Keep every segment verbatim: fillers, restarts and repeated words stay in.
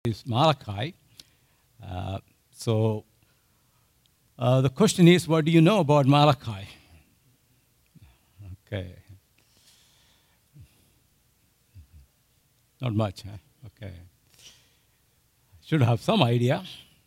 is Malachi. Uh, so uh, the question is, what do you know about Malachi? Okay. Not much, huh? Okay. Should have some idea.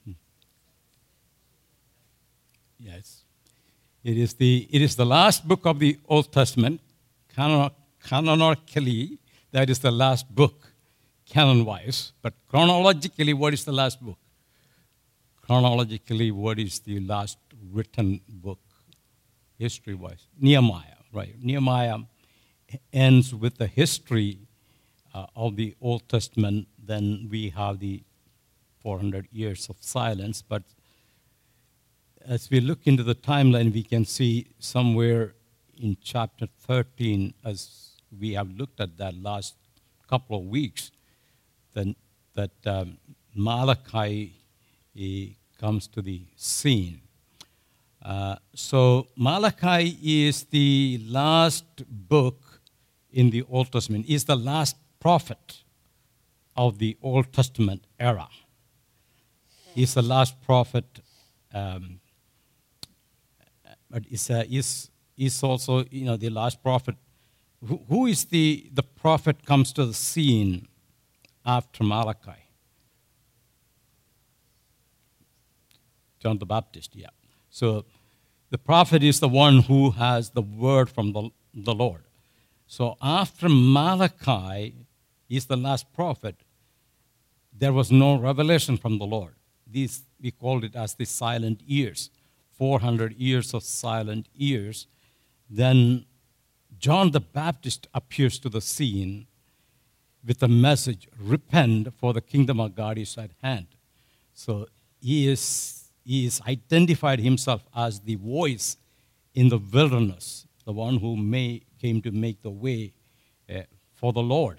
Yes. It is the, it is the last book of the Old Testament. Canon, canonically, that is the last book, canon-wise. But chronologically, what is the last book? Chronologically, what is the last written book, history-wise? Nehemiah, right? Nehemiah ends with the history uh, of the Old Testament. Then we have the four hundred years of silence. But as we look into the timeline, we can see somewhere in chapter thirteen, as we have looked at that last couple of weeks, then that um, Malachi he comes to the scene. Uh, so Malachi is the last book in the Old Testament. Is the last prophet of the Old Testament era. He's the last prophet, um, but is uh, is is also you know the last prophet. Who, who is the the prophet comes to the scene after Malachi? John the Baptist, yeah. So the prophet is the one who has the word from the, the Lord. So after Malachi is the last prophet, there was no revelation from the Lord. These, we called it as the silent years, four hundred years of silent years. Then John the Baptist appears to the scene with the message, repent, for the kingdom of God is at hand. So he is He has identified himself as the voice in the wilderness, the one who may, came to make the way uh, for the Lord.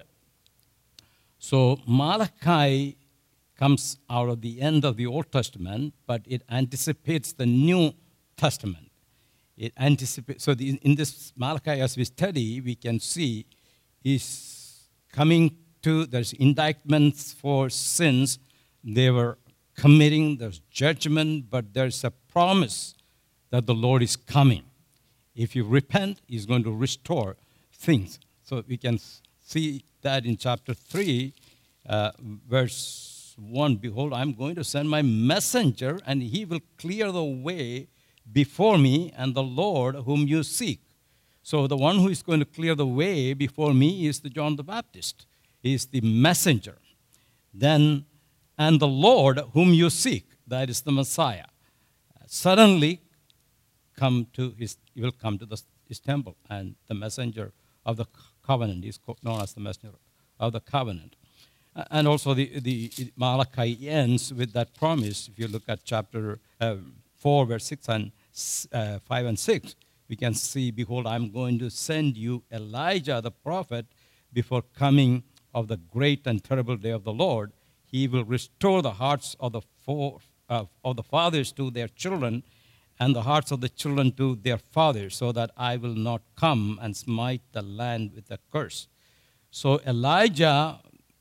So Malachi comes out of the end of the Old Testament, but it anticipates the New Testament. It anticipates. So the, in this Malachi, as we study, we can see he's coming to, there's indictments for sins. They were committing, there's judgment, but there's a promise that the Lord is coming. If you repent, he's going to restore things. So we can see that in chapter three, uh, verse one, behold, I'm going to send my messenger, and he will clear the way before me and the Lord whom you seek. So the one who is going to clear the way before me is the John the Baptist. He is the messenger. Then and the Lord whom you seek, that is the Messiah, suddenly come to his, he will come to the, his temple, and the messenger of the covenant is known as the messenger of the covenant. And also the, the Malachi ends with that promise. If you look at chapter uh, four, verse six and uh, five and six, we can see, behold, I'm going to send you Elijah the prophet before coming of the great and terrible day of the Lord. He will restore the hearts of the, four, uh, of the fathers to their children, and the hearts of the children to their fathers, so that I will not come and smite the land with a curse. So Elijah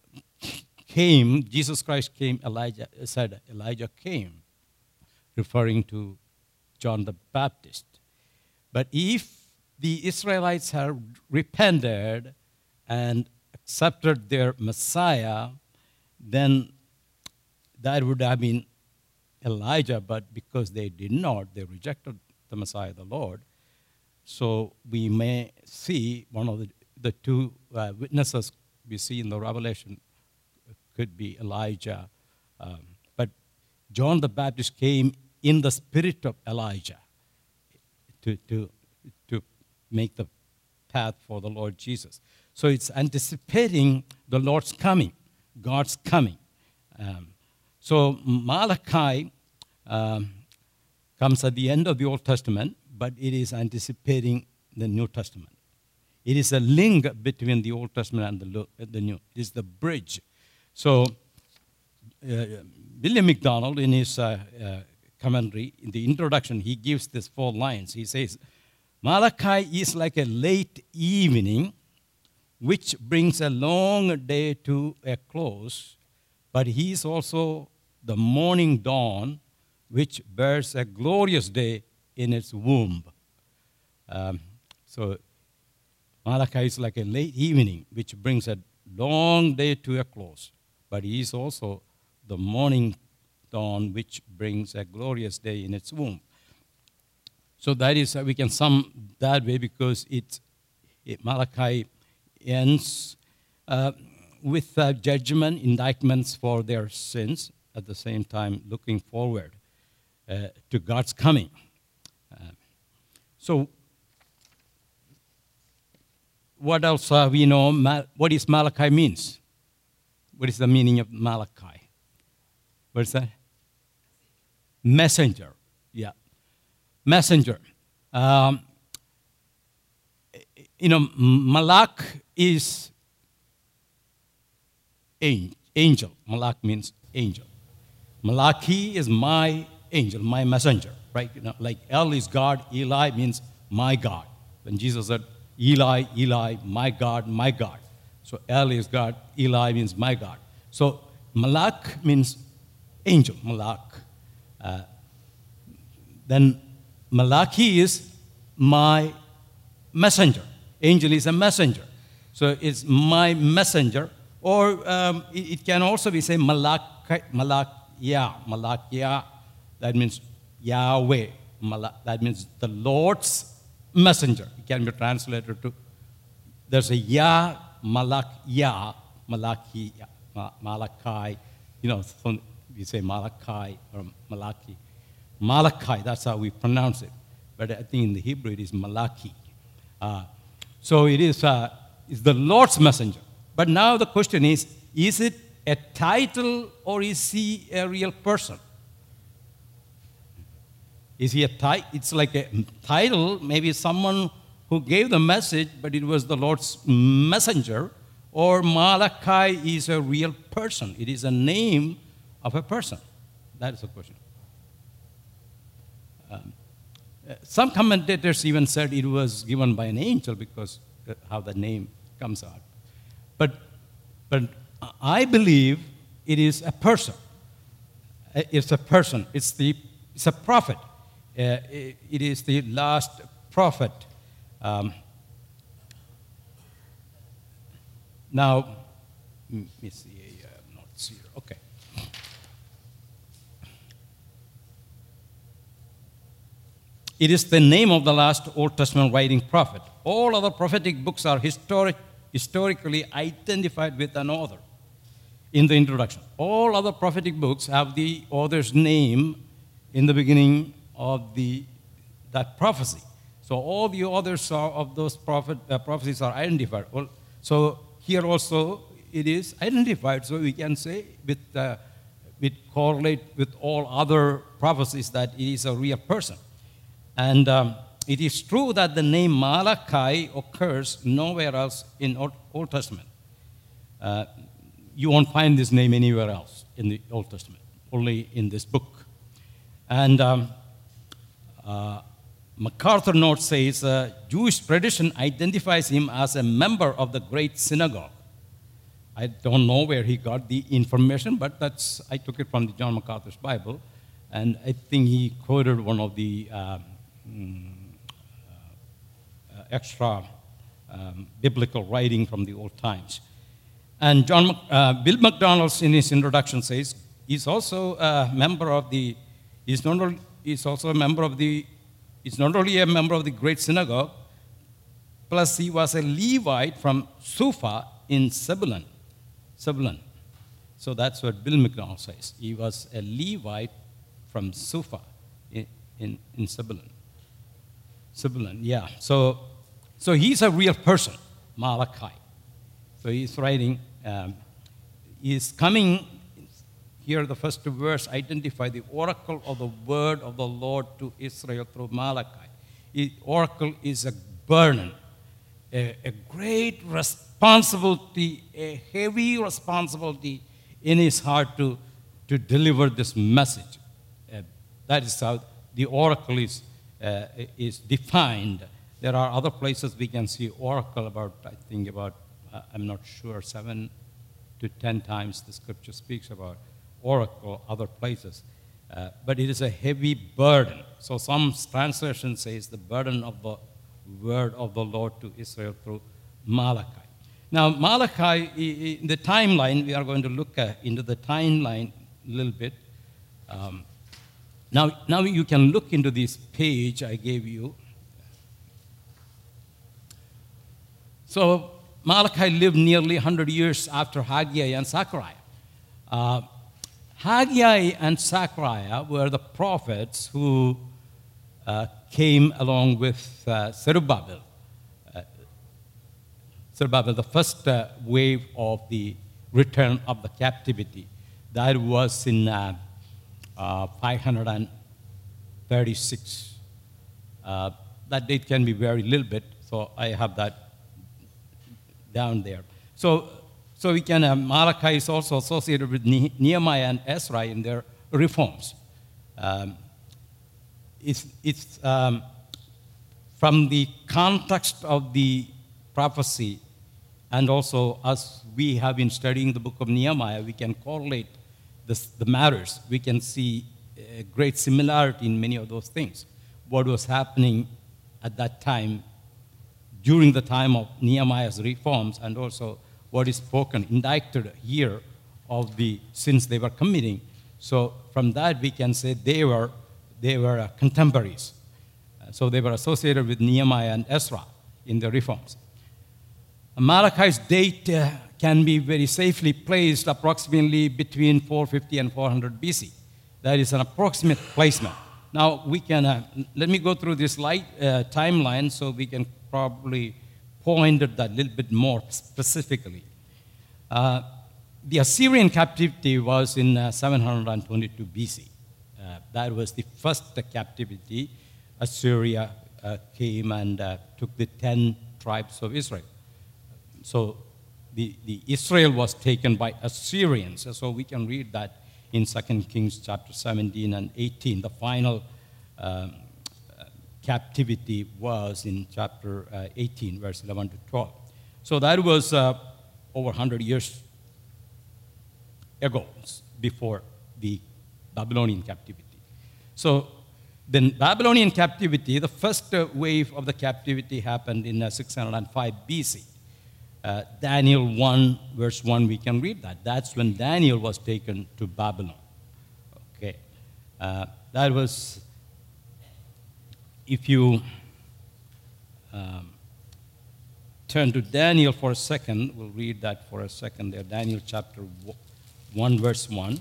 came, Jesus Christ came, Elijah said, Elijah came, referring to John the Baptist. But if the Israelites had repented and accepted their Messiah, then that would have been Elijah, but because they did not, they rejected the Messiah, the Lord. So we may see one of the, the two uh, witnesses we see in the Revelation could be Elijah. Um, but John the Baptist came in the spirit of Elijah to, to, to make the path for the Lord Jesus. So it's anticipating the Lord's coming. God's coming. Um, so Malachi um, comes at the end of the Old Testament, but it is anticipating the New Testament. It is a link between the Old Testament and the, the New. It is the bridge. So uh, William MacDonald, in his uh, uh, commentary, in the introduction, he gives this four lines. He says, Malachi is like a late evening which brings a long day to a close, but he is also the morning dawn, which bears a glorious day in its womb. Um, so Malachi is like a late evening, which brings a long day to a close. But he is also the morning dawn, which brings a glorious day in its womb. So that is, uh, we can sum that way because it, it Malachi ends uh, with uh, judgment, indictments for their sins, at the same time looking forward uh, to God's coming. Uh, so what else uh, we know? Ma- what is Malachi means? What is the meaning of Malachi? What is that? Messenger. Yeah. Messenger. Um, you know, Malak is angel. Malak means angel. Malachi is my angel, my messenger, right? You know, like El is God, Eli means my God. When Jesus said, Eli, Eli, my God, my God. So El is God, Eli means my God. So Malak means angel, Malak. Uh, then Malachi is my messenger. Angel is a messenger. So it's my messenger. Or um, it, it can also be say Malak, Malakia, Malakia. That means Yahweh. Malak, that means the Lord's messenger. It can be translated to, there's a Yah, Malak, Yah, Malaki, Malachi. You know, so we say Malachi or Malachi. Malachi, that's how we pronounce it. But I think in the Hebrew it is Malachi. Uh, so it is uh, it's the Lord's messenger. But now the question is, is it a title or is he a real person? Is he a title? It's like a title, maybe someone who gave the message, but it was the Lord's messenger. Or Malachi is a real person. It is a name of a person. That is the question. Um, some commentators even said it was given by an angel because how the name comes out. But, but I believe it is a person. It's a person. It's, the, it's a prophet. Uh, it, it is the last prophet. Um, now, let me see. Uh, not here. Okay. It is the name of the last Old Testament writing prophet. All other prophetic books are historic, historically identified with an author in the introduction. All other prophetic books have the author's name in the beginning of the, that prophecy. So all the authors are, of those prophet, uh, prophecies are identified. Well, so here also it is identified, so we can say with, uh, with correlate with all other prophecies that it is a real person. And um, it is true that the name Malachi occurs nowhere else in Old, Old Testament. Uh, you won't find this name anywhere else in the Old Testament, only in this book. And um, uh, MacArthur note says, uh, Jewish tradition identifies him as a member of the great synagogue. I don't know where he got the information, but that's I took it from the John MacArthur's Bible, and I think he quoted one of the uh, mm, uh, extra um, biblical writing from the old times. And John uh, Bill McDonald in his introduction says he's also a member of the. He's not only, he's also a member of the. He's not only a member of the great synagogue, plus he was a Levite from Sufa in Zebulun. Zebulun. So that's what Bill McDonald says. He was a Levite from Sufa in, in, in Zebulun. Zebulun, yeah. So, so he's a real person, Malachi. So he's writing, um, he's coming, here the first verse identify the oracle of the word of the Lord to Israel through Malachi. The oracle is a burden, a, a great responsibility, a heavy responsibility in his heart to, to deliver this message. Uh, that is how the oracle is, uh, is defined. There are other places we can see oracle about, I think about, uh, I'm not sure, seven, to ten times the scripture speaks about oracle, other places. Uh, but it is a heavy burden. So some translation says the burden of the word of the Lord to Israel through Malachi. Now, Malachi, in the timeline, we are going to look uh, into the timeline a little bit. Um, now, now you can look into this page I gave you. So Malachi lived nearly one hundred years after Haggai and Zechariah. Uh, Haggai and Zechariah were the prophets who uh, came along with uh, Zerubbabel. Uh, Zerubbabel, the first uh, wave of the return of the captivity. That was in uh, uh, five thirty-six. Uh, that date can be very little bit, so I have that down there. So, so we can, uh, Malachi is also associated with ne- Nehemiah and Ezra in their reforms. Um, it's it's um, from the context of the prophecy, and also as we have been studying the book of Nehemiah, we can correlate this, the matters. We can see a great similarity in many of those things. What was happening at that time during the time of Nehemiah's reforms, and also what is spoken, indicted here of the sins they were committing. So from that we can say they were, they were uh, contemporaries. Uh, so they were associated with Nehemiah and Ezra in the reforms. Malachi's date uh, can be very safely placed approximately between four fifty and four hundred B C. That is an approximate placement. Now we can, uh, let me go through this light uh, timeline so we can probably point at that a little bit more specifically. Uh, the Assyrian captivity was in uh, seven twenty-two B C. Uh, that was the first uh, captivity. Assyria uh, came and uh, took the ten tribes of Israel. So the, the Israel was taken by Assyrians. So we can read that in Second Kings chapter seventeen and eighteen. The final um, captivity was in chapter uh, eighteen, verse eleven to twelve. So that was uh, over one hundred years ago, before the Babylonian captivity. So then Babylonian captivity, the first uh, wave of the captivity happened in uh, six hundred five B C. Uh, Daniel one, verse one, we can read that. That's when Daniel was taken to Babylon. Okay. Uh, that was, if you um, turn to Daniel for a second, we'll read that for a second there. Daniel chapter one, verse one.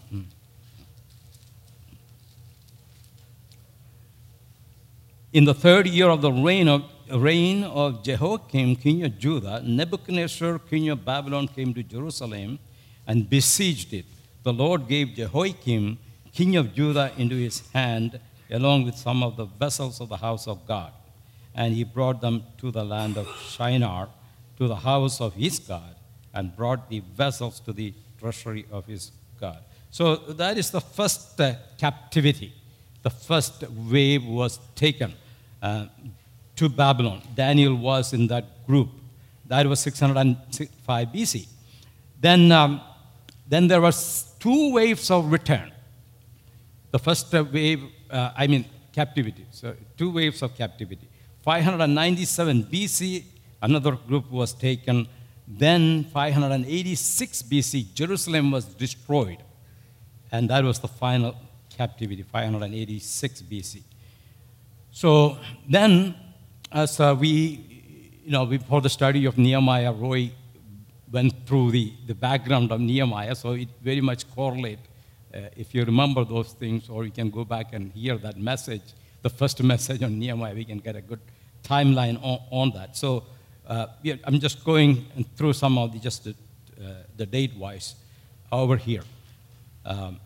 In the third year of the reign of reign of Jehoiakim, king of Judah, Nebuchadnezzar, king of Babylon, came to Jerusalem and besieged it. The Lord gave Jehoiakim, king of Judah, into his hand, along with some of the vessels of the house of God. And he brought them to the land of Shinar, to the house of his God, and brought the vessels to the treasury of his God. So that is the first uh, captivity. The first wave was taken uh, to Babylon. Daniel was in that group. That was six hundred five B C. Then, um, then there was two waves of return. The first wave, uh, I mean captivity, so two waves of captivity. five hundred ninety-seven B C, another group was taken. Then five hundred eighty-six B C, Jerusalem was destroyed. And that was the final captivity, five hundred eighty-six B C. So then, as uh, we, you know, before the study of Nehemiah, Roy went through the, the background of Nehemiah, so it very much correlates. Uh, if you remember those things, or you can go back and hear that message, the first message on Nehemiah, we can get a good timeline on, on that. So uh, yeah, I'm just going through some of the, just the, uh, the date-wise over here. Um,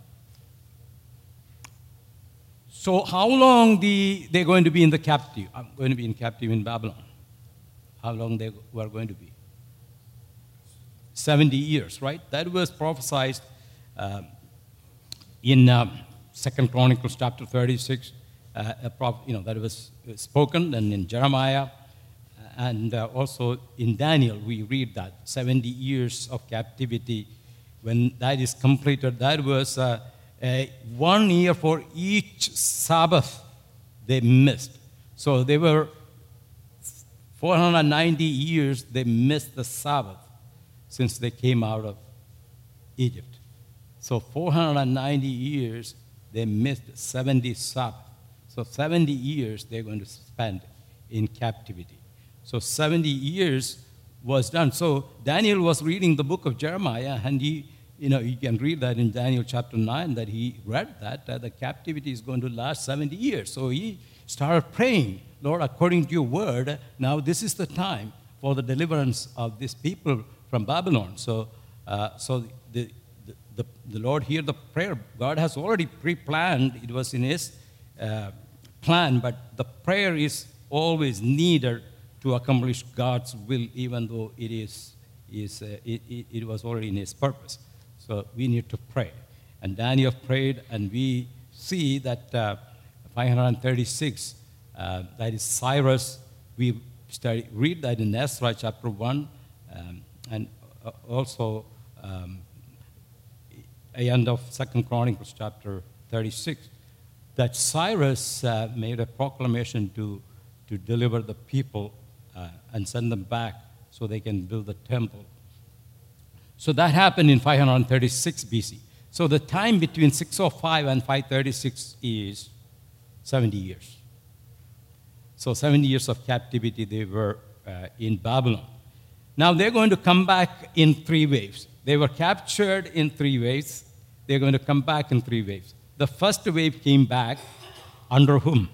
so how long the, they're going to be in the captive? I'm going to be in captive in Babylon. How long they were going to be? seventy years, right? That was prophesied uh, in um, Second Chronicles chapter thirty-six. Uh, a prof, you know, that was spoken, and in Jeremiah, and uh, also in Daniel, we read that seventy years of captivity When that is completed, that was uh, a one year for each Sabbath they missed. So they were four hundred ninety years they missed the Sabbath since they came out of Egypt. So four hundred ninety years they missed seventy Sabbath. So seventy years they're going to spend in captivity. So seventy years was done. So Daniel was reading the book of Jeremiah, and he, you know, you can read that in Daniel chapter nine, that he read that, uh, the captivity is going to last seventy years. So he started praying, Lord, according to your word, now this is the time for the deliverance of these people from Babylon. So, uh, so the, the, the, the Lord heard the prayer. God has already pre-planned. It was in his uh, plan, but the prayer is always needed to accomplish God's will, even though it is, is uh, it, it, it was already in his purpose. So we need to pray. And Daniel prayed, and we see that uh, five hundred thirty-six, uh, that is Cyrus. We study, read that in Ezra chapter one, um, and also um, end of Second Chronicles chapter thirty-six, that Cyrus uh, made a proclamation to, to deliver the people uh, and send them back so they can build the temple. So that happened in five hundred thirty-six B C. So the time between six oh five and five thirty-six is seventy years. So seventy years of captivity they were uh, in Babylon. Now they're going to come back in three waves. They were captured in three waves. They're going to come back in three waves. The first wave came back under whom?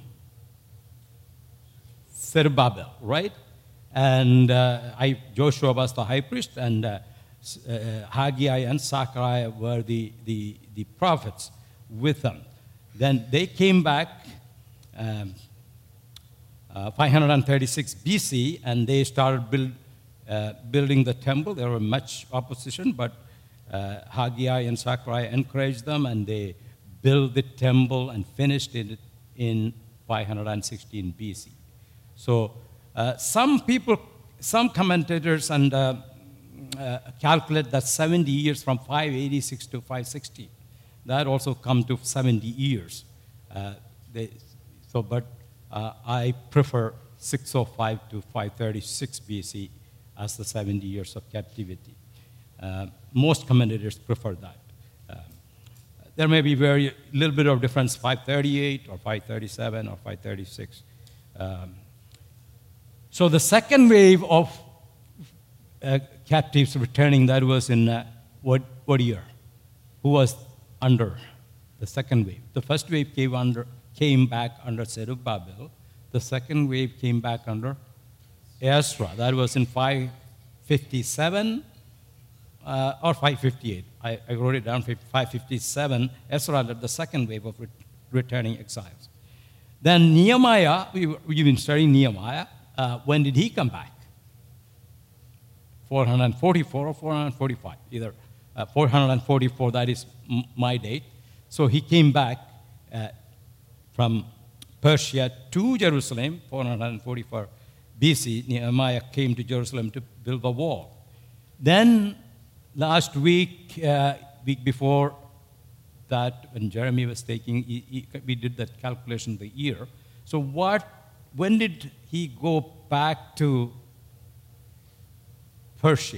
Zerubbabel, right? And uh, I, Joshua was the high priest, and uh, uh, Haggai and Zechariah were the, the, the prophets with them. Then they came back um, uh, five hundred thirty-six B C, and they started build, uh, building the temple. There was much opposition, but uh, Haggai and Zechariah encouraged them, and they built the temple and finished it in five hundred sixteen B C. So uh, some people, some commentators and uh, uh, calculate that seventy years from five eighty-six to five sixty. That also come to seventy years. Uh, they, so, but uh, I prefer six oh five to five thirty-six B C as the seventy years of captivity. Uh, most commentators prefer that. Uh, there may be very little bit of difference, five thirty-eight or five thirty-seven or five thirty-six. Um, so the second wave of uh, captives returning, that was in uh, what, what year? Who was under the second wave? The first wave came, under, came back under Zerubbabel. The second wave came back under Ezra. That was in five fifty-seven uh, or five fifty-eight. I, I wrote it down, five fifty-seven. Ezra led the second wave of re- returning exiles. Then Nehemiah, we, we've been studying Nehemiah. Uh, when did he come back? four forty-four or four forty-five, either uh, four forty-four, that is m- my date. So he came back uh, from Persia to Jerusalem, four forty-four B C. Nehemiah came to Jerusalem to build the wall. Then last week, uh, week before that, when Jeremy was taking, he, he, we did that calculation of the year. So what? When did he go back to Persia?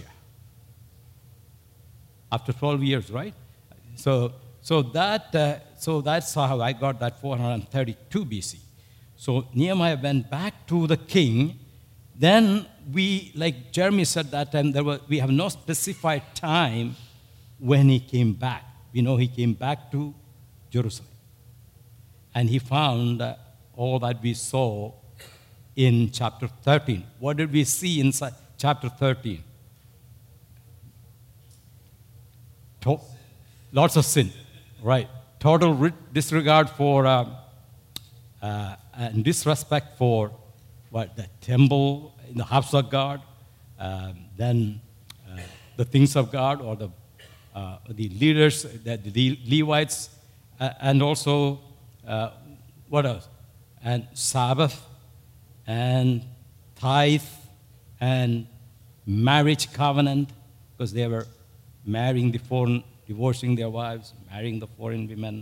After twelve years, right? So, so that, uh, so that's how I got that four thirty-two B C. So Nehemiah went back to the king. Then we, like Jeremy said that time, there was, we have no specified time when he came back. We know he came back to Jerusalem. And he found uh, all that we saw in chapter thirteen. What did we see in chapter thirteen? To- lots of sin, right? Total re- disregard for uh, uh, and disrespect for what the temple in the house of God, um, then uh, the things of God, or the uh, the leaders, the, the Levites, uh, and also uh, what else? And Sabbath, and tithe, and marriage covenant, because they were marrying the foreign, divorcing their wives, marrying the foreign women.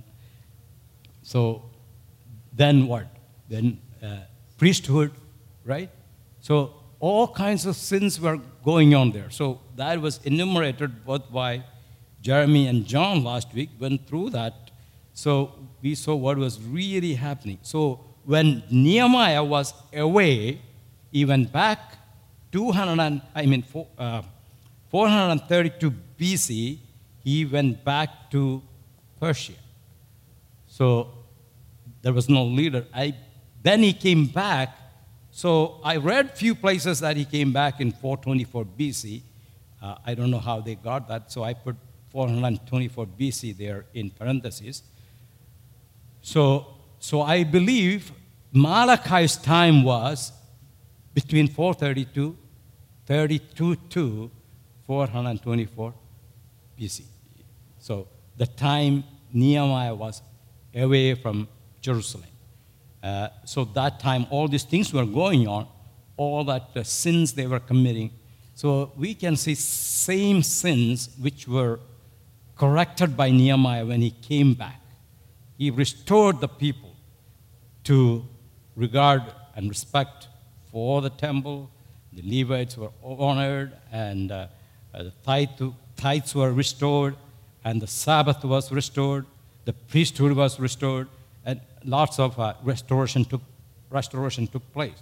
So then what? Then uh, priesthood, right? So all kinds of sins were going on there. So that was enumerated both by Jeremy and John last week, went through that. So we saw what was really happening. So when Nehemiah was away, he went back two hundred, I mean, four, uh, four thirty-two B C, he went back to Persia. So there was no leader. I, then he came back. So I read few places that he came back in four twenty-four B C. Uh, I don't know how they got that, so I put four twenty-four B C there in parentheses. So, so I believe Malachi's time was between four thirty-two, thirty-two to four twenty-four B C. So the time Nehemiah was away from Jerusalem. Uh, so that time, all these things were going on, all that uh, sins they were committing. So we can see same sins which were corrected by Nehemiah when he came back. He restored the people to regard and respect for the temple. The Levites were honored, and uh, the tithe, tithes were restored, and the Sabbath was restored, the priesthood was restored, and lots of uh, restoration took restoration took place.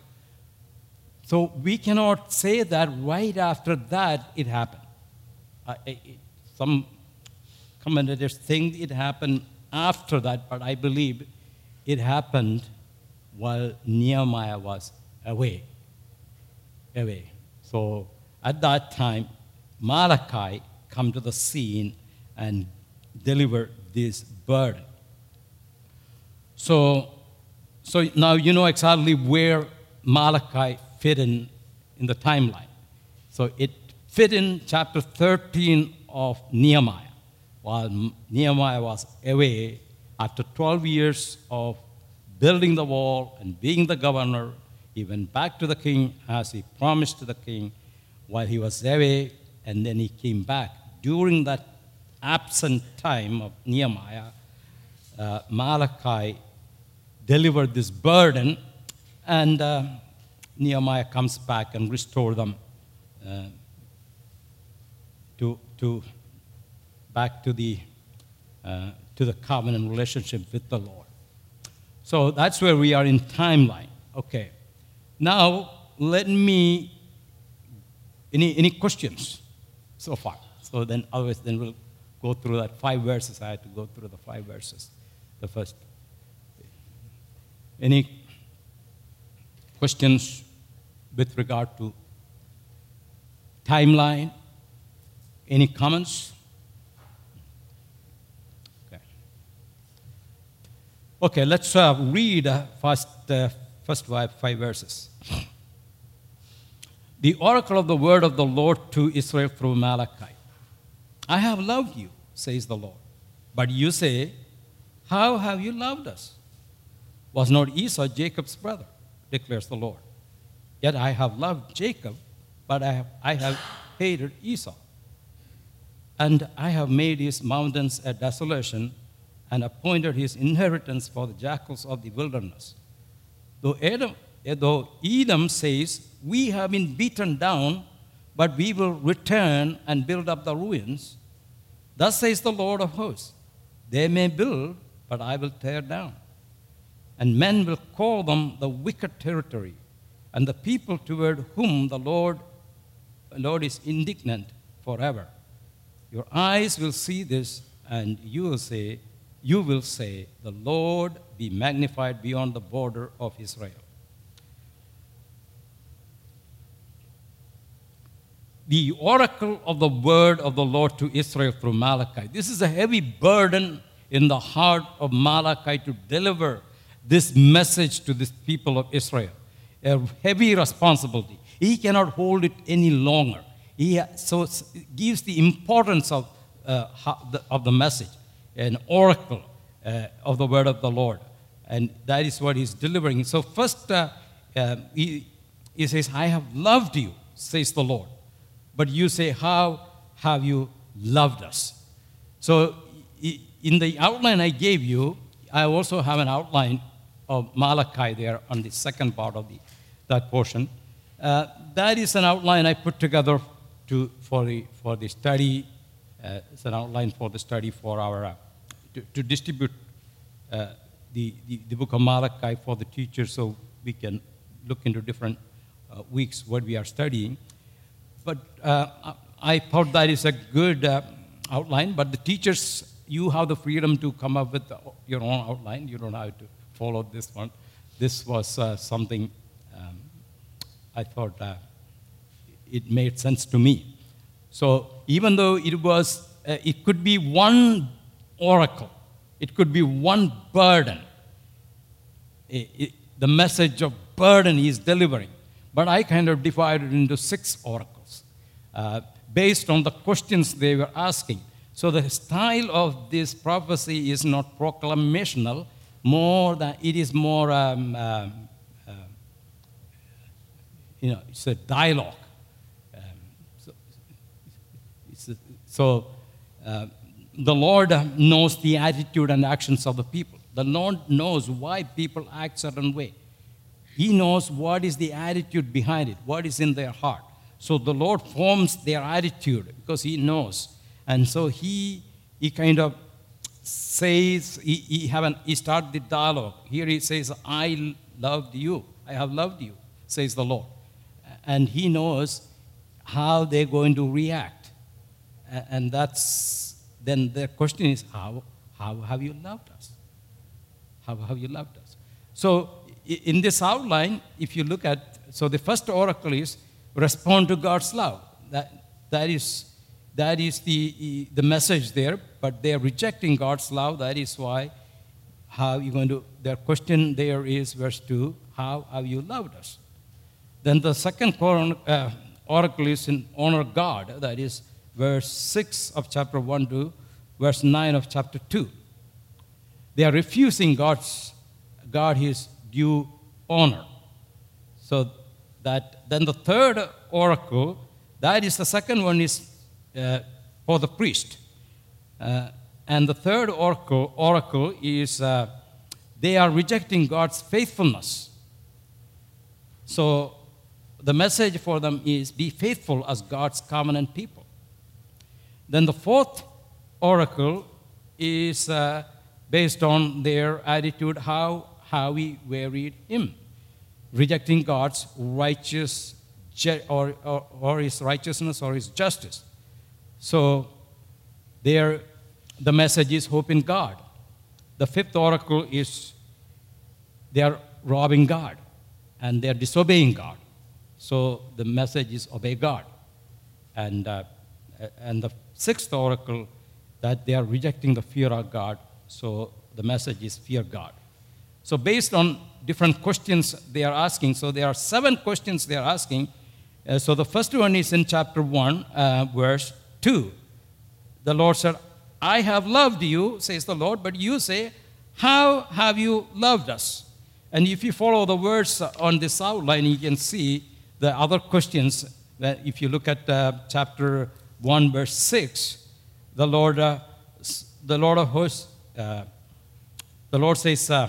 So we cannot say that right after that it happened. Uh, it, some commentators think it happened after that, but I believe it happened while Nehemiah was away. Away. So at that time, Malachi come to the scene and deliver this burden. So, so now you know exactly where Malachi fit in in the timeline. So it fit in chapter thirteen of Nehemiah. While Nehemiah was away, after twelve years of building the wall and being the governor, he went back to the king as he promised to the king while he was away, and then he came back. During that absent time of Nehemiah, uh, Malachi delivered this burden, and uh, Nehemiah comes back and restores them uh, to, to back to the, uh, to the covenant relationship with the Lord. So that's where we are in timeline. Okay. Now, let me, any, any questions so far? So then, otherwise, then we'll go through that five verses. I had to go through the five verses. The first. Any questions with regard to timeline? Any comments? Okay. Okay, let's uh, read uh, first, uh, first five, five verses. The oracle of the word of the Lord to Israel through Malachi. I have loved you, says the Lord. But you say, how have you loved us? Was not Esau Jacob's brother, declares the Lord. Yet I have loved Jacob, but I have, I have hated Esau. And I have made his mountains a desolation and appointed his inheritance for the jackals of the wilderness. Though Edom, though Edom says, we have been beaten down, but we will return and build up the ruins. Thus says the Lord of hosts, they may build, but I will tear down. And men will call them the wicked territory, and the people toward whom the Lord, the Lord is indignant forever. Your eyes will see this, and you will say, you will say, the Lord be magnified beyond the border of Israel. The oracle of the word of the Lord to Israel through Malachi. This is a heavy burden in the heart of Malachi to deliver this message to this people of Israel. A heavy responsibility. He cannot hold it any longer. He so gives the importance of, uh, the, of the message, an oracle uh, of the word of the Lord. And that is what he's delivering. So first, uh, uh, he, he says, I have loved you, says the Lord. But you say, how have you loved us. So in the outline I gave you, I also have an outline of Malachi there on the second part of the, that portion. Uh, that is an outline I put together to, for, the, for the study. Uh, it's an outline for the study for our, uh, to, to distribute uh, the, the, the book of Malachi for the teachers so we can look into different uh, weeks what we are studying. But uh, I thought that is a good uh, outline, but the teachers, you have the freedom to come up with your own outline. You don't have to follow this one. This was uh, something um, I thought uh, it made sense to me. So even though it was, uh, it could be one oracle, it could be one burden. It, it, the message of burden he is delivering. But I kind of divided into six oracles uh, based on the questions they were asking. So the style of this prophecy is not proclamational, more than it is more, um, um, uh, you know, it's a dialogue. Um, so it's a, so uh, the Lord knows the attitude and actions of the people. The Lord knows why people act certain way. He knows what is the attitude behind it, what is in their heart. So the Lord forms their attitude because He knows. And so He, he kind of says, he, he, have an, he starts the dialogue. Here He says, I loved you. I have loved you, says the Lord. And He knows how they're going to react. And that's, then the question is, how, how have you loved us? How have you loved us? So in this outline, if you look at, so the first oracle is respond to God's love. That, that is, that is the, the message there, but they are rejecting God's love. That is why, how you going to, their question there is verse two, how have you loved us? Then the second uh, oracle is in honor God. That is verse six of chapter one to verse nine of chapter two. They are refusing God's, God His due honor. So that, then the third oracle, that is the second one is uh, for the priest. Uh, and the third oracle, oracle is uh, they are rejecting God's faithfulness. So the message for them is be faithful as God's covenant people. Then the fourth oracle is uh, based on their attitude, how, how we wearied Him, rejecting God's righteous or, or, or His righteousness or His justice. So there, the message is hope in God. The fifth oracle is they are robbing God and they are disobeying God. So the message is obey God. And, uh, and the sixth oracle, that they are rejecting the fear of God. So the message is fear God. So based on different questions they are asking, so there are seven questions they are asking. Uh, so the first one is in chapter one, uh, verse two. The Lord said, I have loved you, says the Lord, but you say, how have you loved us? And if you follow the words on this outline, you can see the other questions. That if you look at uh, chapter one, verse six, the Lord, uh, the Lord of hosts, uh, the Lord says, uh,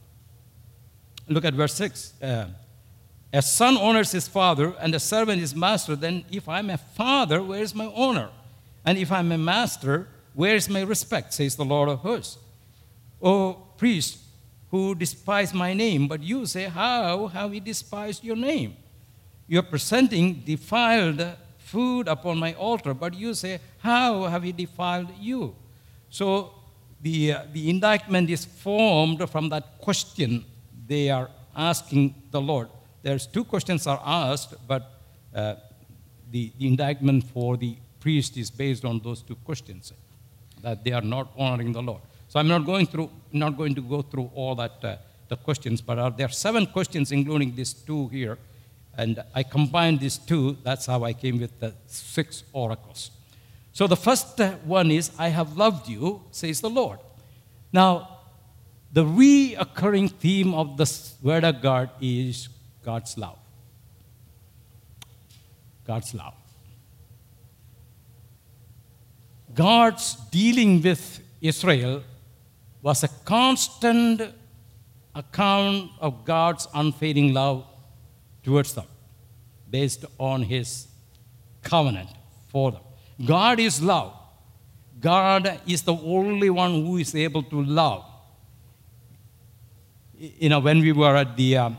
look at verse six. Uh, a son honors his father, and a servant his master. Then if I'm a father, where is my honor? And if I'm a master, where is my respect, says the Lord of hosts? O priest, who despise my name, but you say, how have we despised your name? You are presenting defiled food upon my altar, but you say, how have we defiled you? So the, uh, the indictment is formed from that question they are asking the Lord. There's two questions are asked, but uh, the, the indictment for the priest is based on those two questions, that they are not honoring the Lord. So I'm not going through, not going to go through all that uh, the questions, but are, there are seven questions, including these two here, and I combined these two. That's how I came with the six oracles. So the first one is, I have loved you, says the Lord. Now, the reoccurring theme of the Word of God is God's love. God's love. God's dealing with Israel was a constant account of God's unfailing love towards them, based on his covenant for them. God is love. God is the only one who is able to love. You know, when we were at the, uh,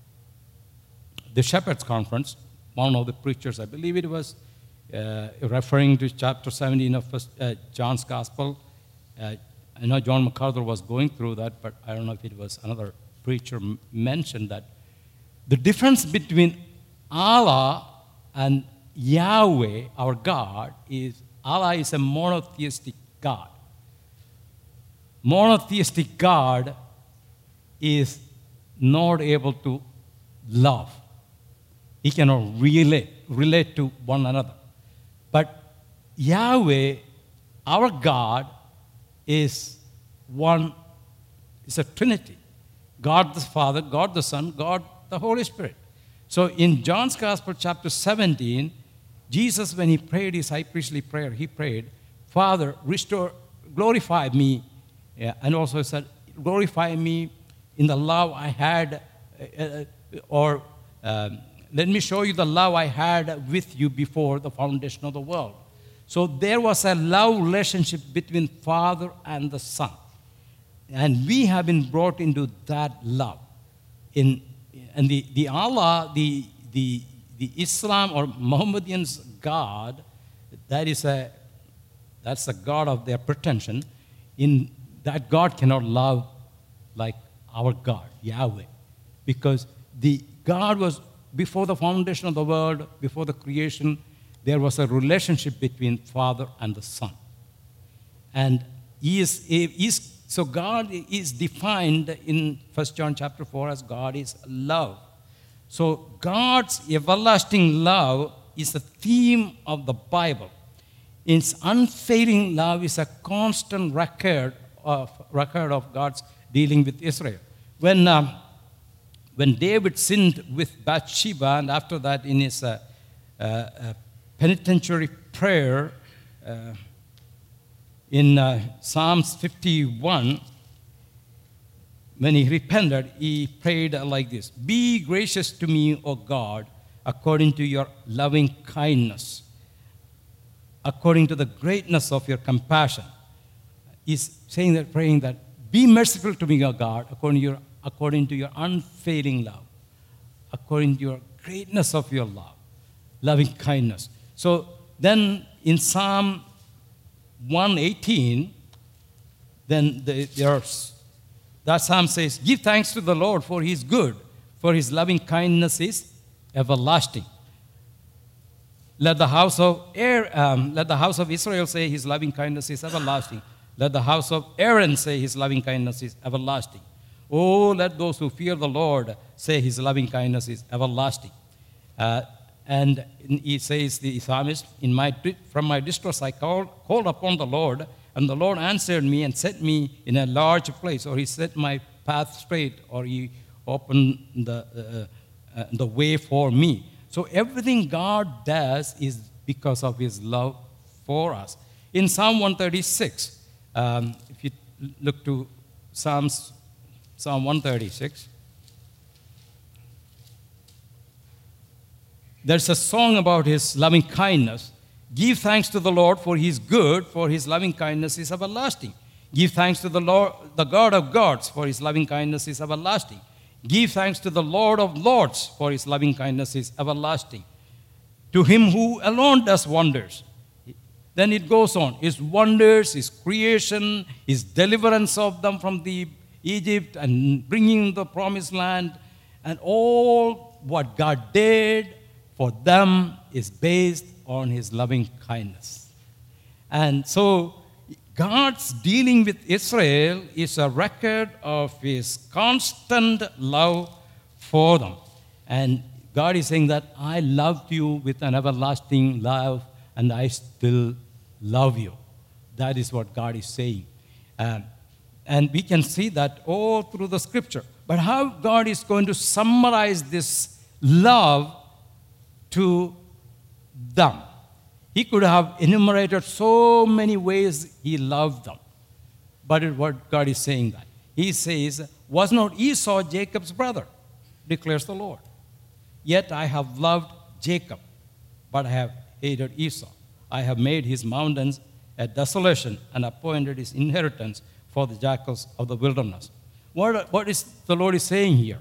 the Shepherds Conference, one of the preachers, I believe it was, uh, referring to chapter seventeen of First, uh, John's Gospel. Uh, I know John MacArthur was going through that, but I don't know if it was another preacher m- mentioned that the difference between Allah and Yahweh, our God, is Allah is a monotheistic God. Monotheistic God is not able to love. He cannot relate, relate to one another. But Yahweh, our God, is one, is a Trinity. God the Father, God the Son, God the Holy Spirit. So in John's Gospel, chapter seventeen, Jesus, when he prayed his high priestly prayer, he prayed, Father, restore, glorify me. Yeah, and also said, glorify me in the love I had, uh, or um, let me show you the love I had with you before the foundation of the world. So there was a love relationship between Father and the Son. And we have been brought into that love. In, and the, the Allah, the, the, the Islam or Mohammedans' God, that is a, that's a God of their pretension. In that God cannot love like our God, Yahweh. Because the God was, before the foundation of the world, before the creation, there was a relationship between Father and the Son. And he is, he is so God is defined in First John chapter four as God is love. So God's everlasting love is the theme of the Bible. Its unfailing love is a constant record of, record of God's dealing with Israel. When, um, when David sinned with Bathsheba, and after that in his uh, uh, uh, penitentiary prayer, uh, in uh, Psalms fifty-one, when he repented, he prayed like this: Be gracious to me, O God, according to your loving kindness, according to the greatness of your compassion. He's saying that, praying that, be merciful to me, O God, according to your, according to your unfailing love, according to your greatness of your love, loving kindness. So then in Psalm one eighteen, then the, there's, that psalm says, give thanks to the Lord, for he is good, for his loving kindness is everlasting. Let the house of Aaron, um, let the house of Israel say his loving kindness is everlasting. Let the house of Aaron say his loving kindness is everlasting. Oh, let those who fear the Lord say his loving kindness is everlasting. Uh, And he says, the psalmist, in my, from my distress I called, called upon the Lord, and the Lord answered me and set me in a large place, or he set my path straight, or he opened the, uh, uh, the way for me. So everything God does is because of his love for us. In Psalm one thirty-six, um, if you look to Psalms, Psalm one thirty-six, there's a song about his loving kindness. Give thanks to the Lord, for he is good, for his loving kindness is everlasting. Give thanks to the Lord, the God of gods, for his loving kindness is everlasting. Give thanks to the Lord of lords, for his loving kindness is everlasting. To him who alone does wonders. Then it goes on. His wonders, his creation, his deliverance of them from the Egypt and bringing the promised land, and all what God did for them is based on his loving kindness. And so God's dealing with Israel is a record of his constant love for them. And God is saying that I loved you with an everlasting love, and I still love you. That is what God is saying. Um, and we can see that all through the scripture. But how God is going to summarize this love to them. He could have enumerated so many ways he loved them. But it, what God is saying that. He says, was not Esau Jacob's brother, declares the Lord. Yet I have loved Jacob, but I have hated Esau. I have made his mountains a desolation and appointed his inheritance for the jackals of the wilderness. What, what is the Lord is saying here?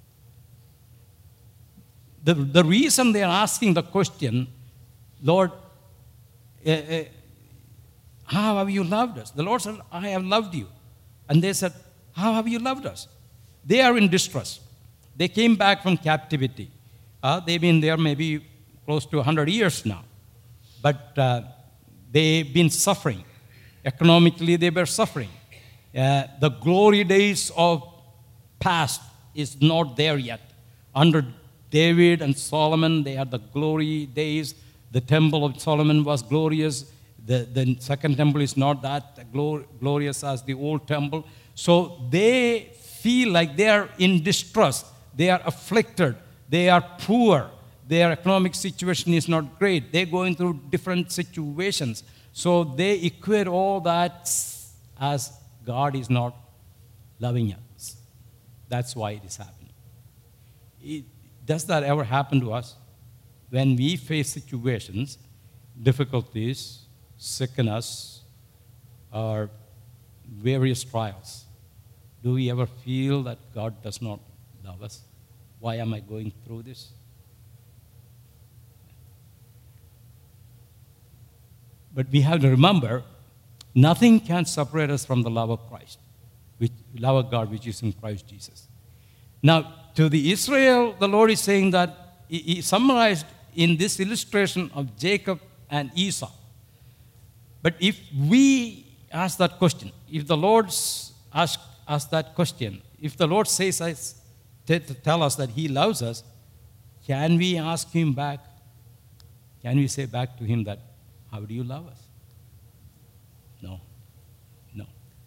The, the reason they are asking the question, Lord, uh, uh, how have you loved us? The Lord said, I have loved you. And they said, how have you loved us? They are in distress. They came back from captivity. Uh, they've been there maybe close to one hundred years now. But uh, they've been suffering. Economically, they were suffering. Uh, the glory days of past is not there yet. Under David and Solomon, they had the glory days. The temple of Solomon was glorious. The, the second temple is not that glor- glorious as the old temple. So they feel like they are in distress. They are afflicted. They are poor. Their economic situation is not great. They're going through different situations. So they equate all that as God is not loving us. That's why it is happening. It, does that ever happen to us? When we face situations, difficulties, sickness, or various trials, do we ever feel that God does not love us? Why am I going through this? But we have to remember, nothing can separate us from the love of Christ, which love of God which is in Christ Jesus. Now, to the Israel, the Lord is saying that he, he summarized in this illustration of Jacob and Esau. But if we ask that question, if the Lord asks us that question, if the Lord says us, to tell us that he loves us, can we ask him back? Can we say back to him that, how do you love us? No. No.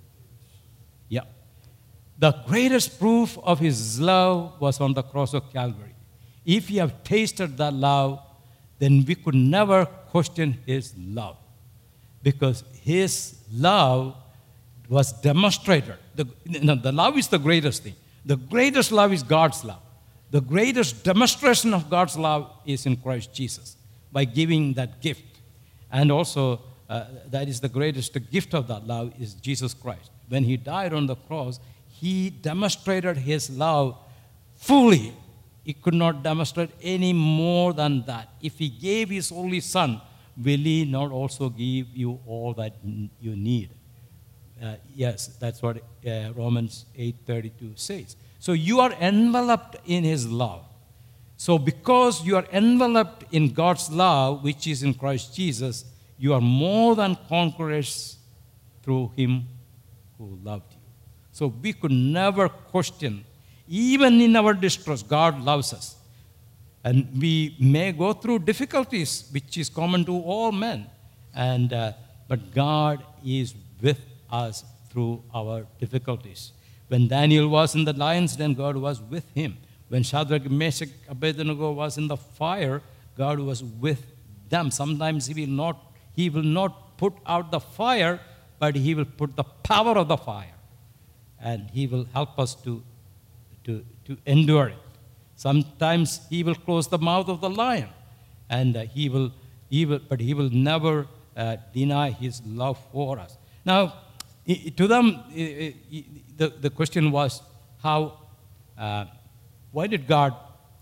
Yeah. The greatest proof of his love was on the cross of Calvary. If we have tasted that love, then we could never question his love. Because his love was demonstrated. The, no, the love is the greatest thing. The greatest love is God's love. The greatest demonstration of God's love is in Christ Jesus, by giving that gift. And also, uh, that is the greatest gift of that love is Jesus Christ. When he died on the cross, he demonstrated his love fully. He could not demonstrate any more than that. If he gave his only son, will he not also give you all that you need? Uh, yes, that's what uh, Romans eight thirty-two says. So you are enveloped in his love. So because you are enveloped in God's love, which is in Christ Jesus, you are more than conquerors through him who loved you. So we could never question, even in our distress, God loves us. And we may go through difficulties, which is common to all men. And uh, but God is with us through our difficulties. When Daniel was in the lion's den, God was with him. When Shadrach, Meshach, Abednego was in the fire, God was with them. Sometimes he will not, he will not put out the fire, but he will put the power of the fire. And he will help us to, to, to endure it. Sometimes he will close the mouth of the lion, and uh, he will, he will, but he will never uh, deny his love for us. Now, to them, the, the question was how, uh, why did God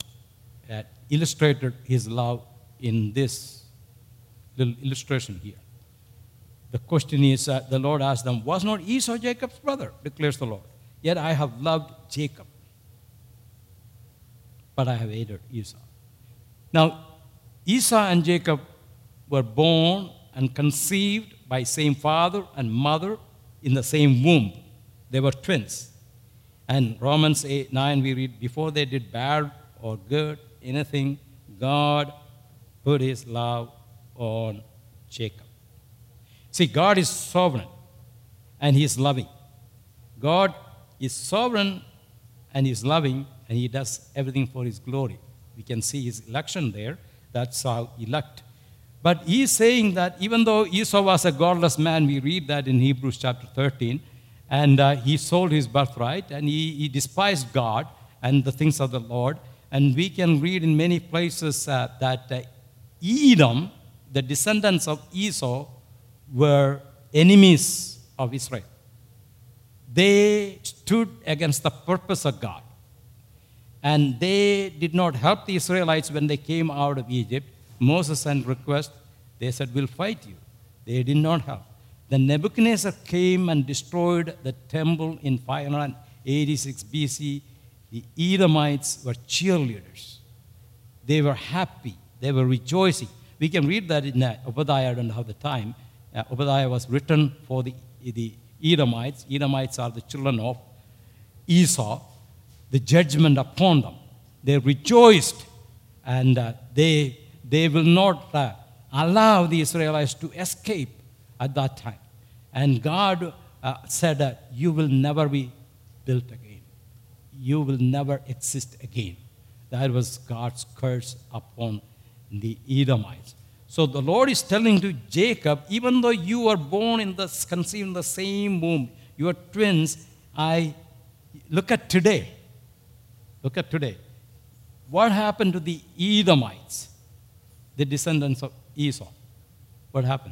uh, illustrate his love in this little illustration here? The question is, uh, the Lord asked them, was not Esau Jacob's brother, declares the Lord. Yet I have loved Jacob, but I have hated Esau. Now, Esau and Jacob were born and conceived by same father and mother in the same womb. They were twins. And Romans eight, nine, we read, before they did bad or good, anything, God put his love on Jacob. See, God is sovereign and he is loving. God is sovereign and he is loving, and he does everything for his glory. We can see his election there. That's how elect. But he's saying that even though Esau was a godless man, we read that in Hebrews chapter thirteen, and uh, he sold his birthright, and he, he despised God and the things of the Lord. And we can read in many places uh, that uh, Edom, the descendants of Esau, were enemies of Israel. They stood against the purpose of God. And they did not help the Israelites when they came out of Egypt. Moses sent request. They said, we'll fight you. They did not help. Then Nebuchadnezzar came and destroyed the temple in five eighty-six B C. The Edomites were cheerleaders. They were happy. They were rejoicing. We can read that in uh, Obadiah. I don't have the time. Uh, Obadiah was written for the, the Edomites. Edomites are the children of Esau. The judgment upon them. They rejoiced, and uh, they, they will not uh, allow the Israelites to escape at that time. And God uh, said, uh, you will never be built again. You will never exist again. That was God's curse upon the Edomites. So the Lord is telling to Jacob, even though you were born in the, conceived in the same womb, you are twins, I, look at today. Look at today. What happened to the Edomites, the descendants of Esau? What happened?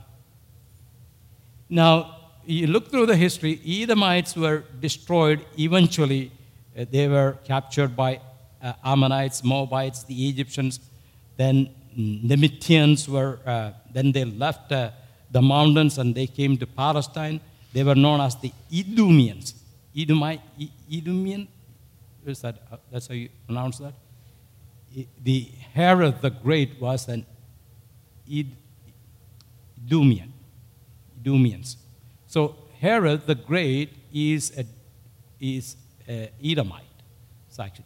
Now, you look through the history, Edomites were destroyed eventually. Uh, they were captured by uh, Ammonites, Moabites, the Egyptians. Then Nemethians were, uh, then they left uh, the mountains and they came to Palestine. They were known as the Edomians. Edomite, Edomian? Is that, uh, that's how you pronounce that? The Herod the Great was an Ed, Edomian. Edomians. So Herod the Great is a, is a Edomite, actually.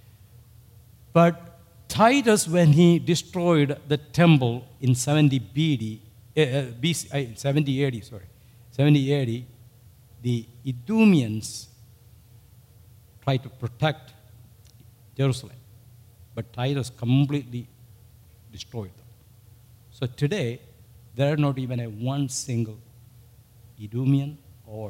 But Titus, when he destroyed the temple in seventy B D, uh, B C, uh, seventy A D, sorry, seventy A D, the Edomians tried to protect Jerusalem, but Titus completely destroyed them. So today, there are not even a one single Edomian or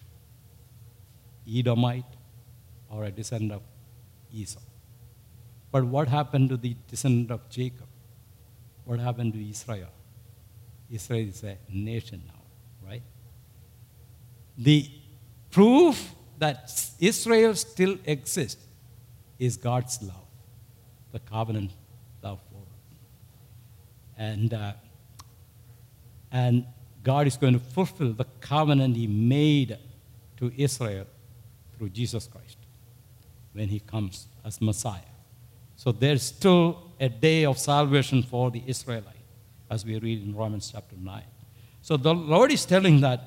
Edomite or a descendant of Esau. But what happened to the descendant of Jacob? What happened to Israel? Israel is a nation now, right? The proof that Israel still exists is God's love, the covenant love for them. And, uh, and God is going to fulfill the covenant he made to Israel through Jesus Christ when he comes as Messiah. So there's still a day of salvation for the Israelite, as we read in Romans chapter nine. So the Lord is telling that,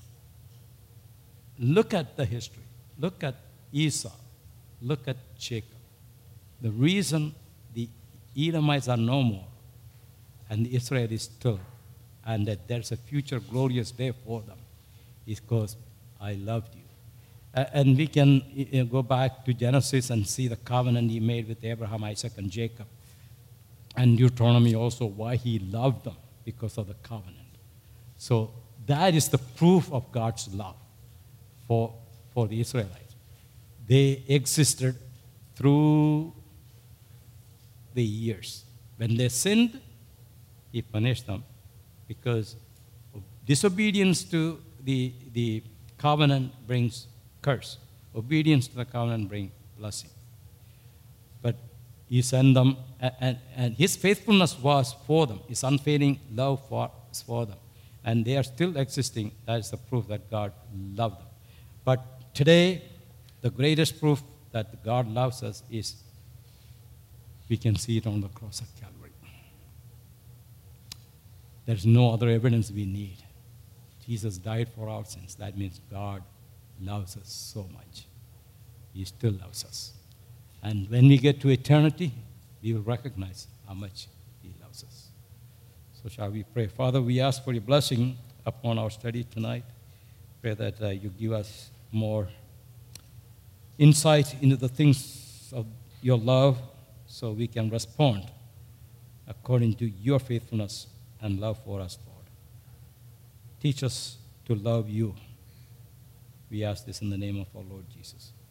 look at the history. Look at Esau. Look at Jacob. The reason the Edomites are no more and Israel is still, and that there's a future glorious day for them, is because I loved you. Uh, and we can uh, go back to Genesis and see the covenant he made with Abraham, Isaac, and Jacob. And Deuteronomy also, why he loved them, because of the covenant. So that is the proof of God's love for, for the Israelites. They existed through the years. When they sinned, he punished them because of disobedience to the, the covenant brings curse. Obedience to the covenant brings blessing. But he sent them, and, and, and his faithfulness was for them. His unfailing love was for them. And they are still existing. That is the proof that God loved them. But today, the greatest proof that God loves us is we can see it on the cross of Calvary. There's no other evidence we need. Jesus died for our sins. That means God loves us so much. He still loves us. And when we get to eternity, we will recognize how much he loves us. So shall we pray? Father, we ask for your blessing upon our study tonight. Pray that uh, you give us more insight into the things of your love so we can respond according to your faithfulness and love for us, Lord. Teach us to love you. We ask this in the name of our Lord Jesus.